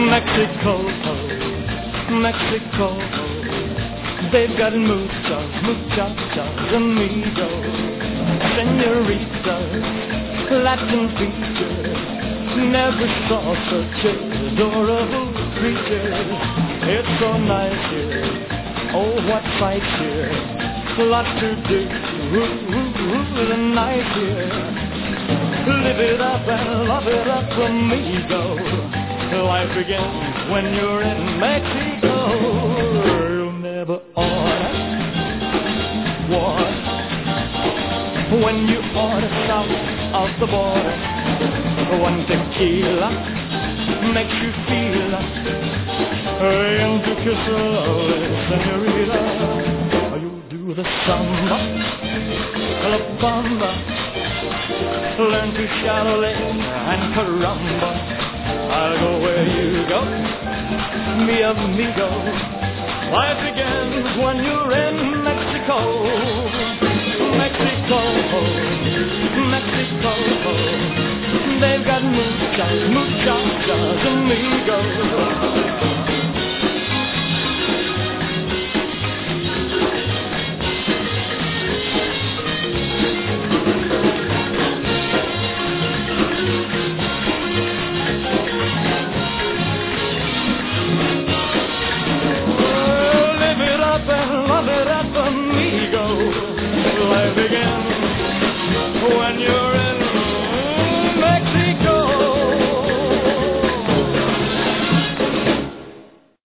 Mexico, Mexico, they've got muchos, muchachos, amigos, senoritas, Latin features. Never saw such adorable creatures. It's so nice here, oh what sights here, lots to do, the night here. Live it up and love it up, amigo. Life begins when you're in Mexico. You'll never order water when you order south of the border. One tequila makes you feel and you kiss a lovely senorita. You do the samba, la bamba, learn to chalet and caramba. I'll go where you go, mi amigo. Life begins when you're in Mexico. Mexico, Mexico, they've got muchas, muchachas, amigos.